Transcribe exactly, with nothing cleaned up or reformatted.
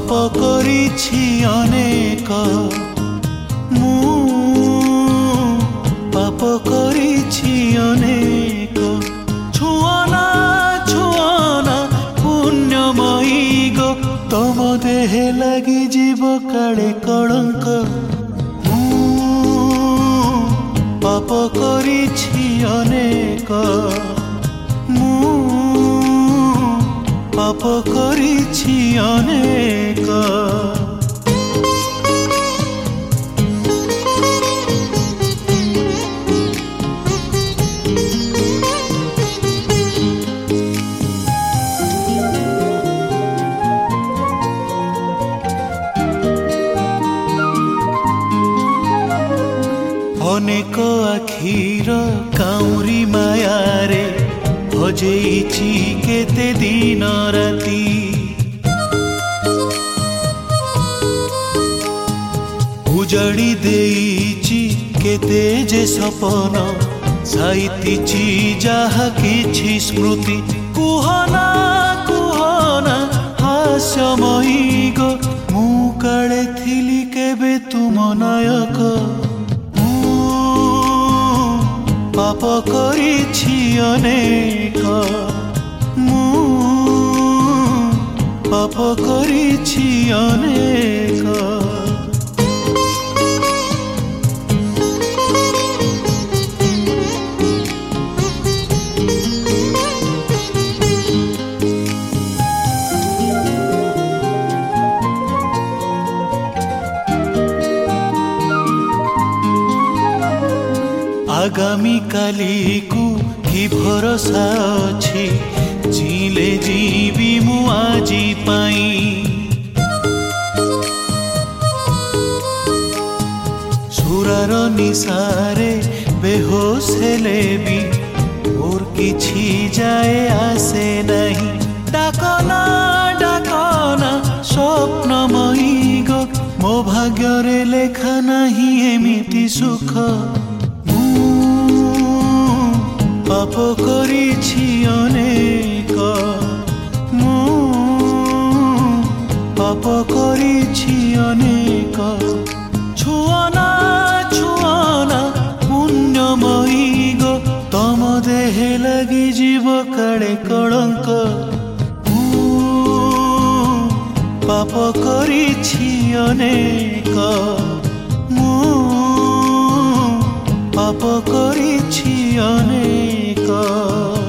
পাপ করিছি অনেক মু পাপ করিছি অনেক ছুঁয়না ছুঁয়না পুণ্যময়ী গো তম দেহে লাগি জীব কাଳେ কলঙ্ক মু পাপ করিছি অনেক মু পাপ করিছি অনেক অনেক আখির কাউরি মায়ারে হজেইছি কেতে দিন রাতি উজাড়ি দেইছি কেতে যে সপন সাইতিছি যাহা কিছু স্মৃতি কুহনা কুহনা হাস্যময়ী গো মু কাଳେ থিলি কেবে তুম নায়ক পাপ করিছি অনেক মু পাপ করিছি অনেক आगामी काली को कि भरोसा अछि जीले जीवी मु आजी पाई सुरार निसारे बेहोश हेले भी और किछि जाए आसे नहीं डाकना डाकना स्वप्नमयी गो मो भाग्य रे लेखा नहीं एमिति सुख পাপ করিছি অনেক মু পাপ করিছি অনেক ছুঁয়না ছুঁয়না পুণ্যময়ী গো তম দেহে লাগি জীব কাଳେ কলঙ্ক মু পাপ করিছি অনেক মু পাপ করিছি অনেক